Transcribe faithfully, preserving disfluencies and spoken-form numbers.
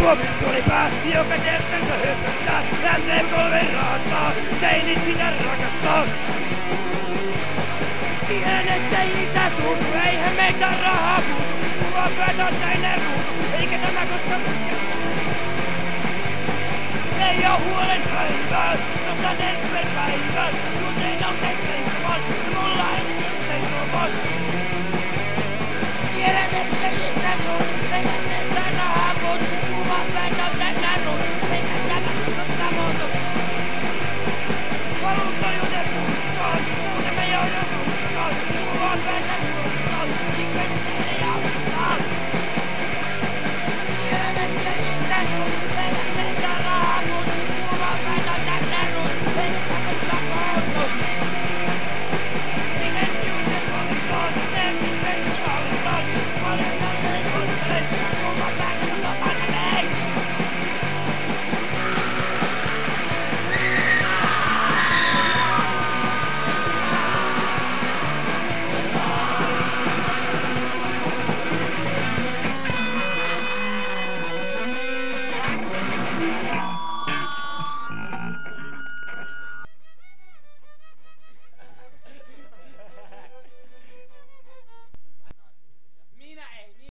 Tuo virtuaalipää, joka kertansa hyöpyttää, M D kolme raastaa, teinit sitä rakastaa. Tiedän, ettei isä suutu, eihän meitä rahaa puutu. Kuva päätä on täynnä ruutu, eikä tämä koskaan musia. Ei oo huolen päivää, sota nerkkujen päivää. Tuntein on seisomaan, ja mulla ei seisomaan. Tiedän, ettei isä suutu, eihän meitä rahaa puutu. Kuva päätä on täynnä ruutu, eikä tämä koskaan muutu. Valuutta joten puhutaan, muuten me joudun suuntaan. Kuva päätä